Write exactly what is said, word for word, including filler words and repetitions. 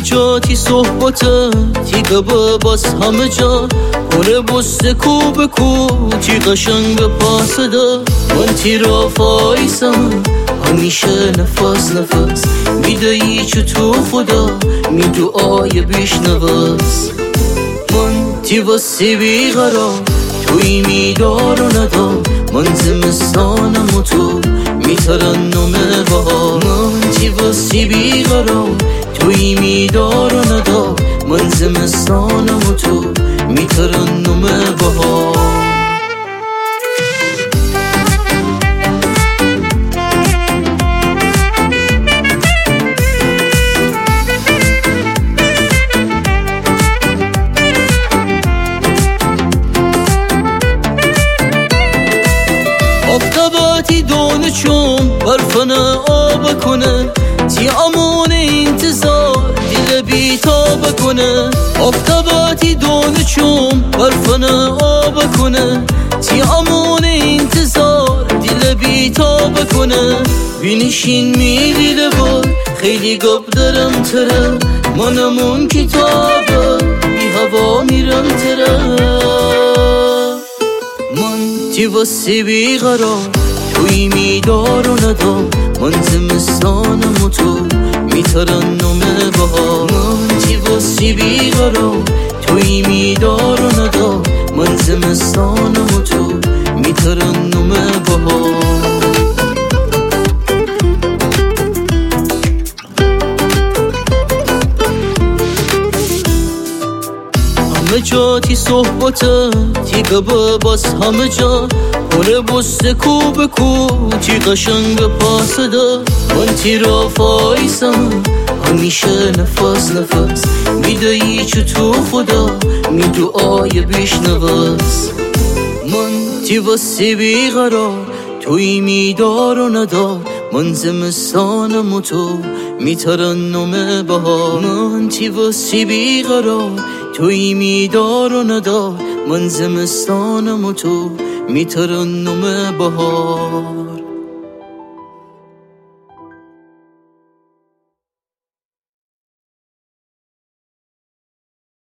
جاتی صحبتت تیغه باز همه جا پره بسته کو به کو تی قشنگ پاسده من تی را فایسم همیشه نفس نفس میدهی چو تو خدا می دعای بیشنوس من تی واسه بیقرار توی میدار و ندار من زمستانم و تو میترنم بهار من تی واسه بیقرار توی میدار و ندار من زمستانم و تو میترنم بهار آفتاباتی دونه چون برفنه آب کنه تی امون انتظار دل بیتاب کنه آفتاباتی دونه چون برفنه آب کنه تی امون انتظار دل بیتاب کنه بینشین میلیده بود خیلی گب دارم تره منمون کتابه بی هوا میرم تره من تی واسه بیقرار توی میدار و ندار من زمستانم و تو میترنم بهار من تی واسه بیقرار توی میدار و ندار من زمستانم و تو میترنم بهار همه جاتی صحبتت تیغه باز همه جا پره بسته کو به کو تی قشنگ پاسده من تی را فایسم همیشه نفس نفس میدهی چو تو خدا می دعای بیشنوس من تی واسه بیقرار توی میدار و ندار من زمستانم و تو میترنم بهار من تی واسه بیقرار توی میدار و ندار من زمستانم و تو میترنم بهار